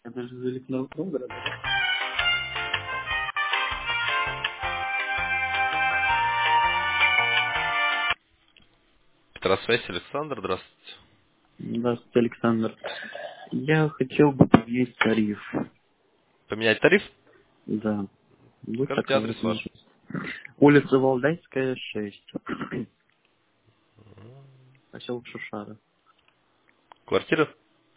Это же велик Новгорода, да? Петросвязь, Александр, здравствуйте. Здравствуйте, Александр. Я хотел бы поменять тариф. Поменять тариф? Да. Будет Скажите такая адрес ваш. возможность. Улица Валдайская, 6. Поселок Шушара. Квартира?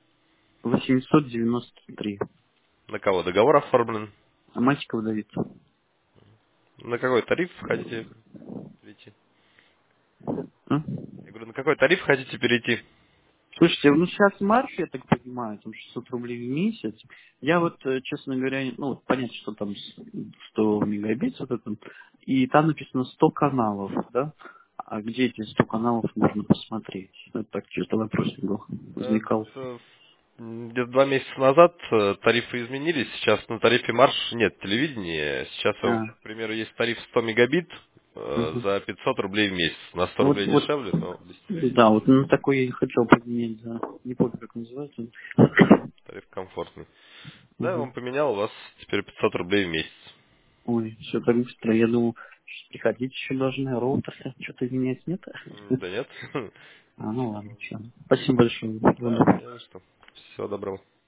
893. На кого договор оформлен? А Мальчиков Давид. На какой тариф хотите перейти? А? Я говорю, на какой тариф хотите перейти? Слушайте, ну сейчас марш, я так понимаю, там 600 рублей в месяц. Я вот, честно говоря, ну, вот понятно, что там 100 мегабит, вот это, и там написано 100 каналов, да? А где эти 100 каналов можно посмотреть? Это так чисто вопрос был, Э, возникал. Где-то 2 месяца назад тарифы изменились. Сейчас на тарифе Марш нет телевидения. Сейчас, А, к примеру, есть тариф 100 мегабит мгм. за 500 рублей в месяц. На 100 Вот, рублей вот, дешевле, но без да, телевидения. вот на такой я и хотел поменять, да. Не помню, как называется. Тариф комфортный. Да, я Мгм. вам поменял, у вас теперь 500 рублей в месяц. Ой, все так быстро. Я думал, приходить еще должны, роутер что-то менять, нет? Да нет. А, ну ладно, все. Спасибо большое. Да, Буду. не за что. Всего доброго.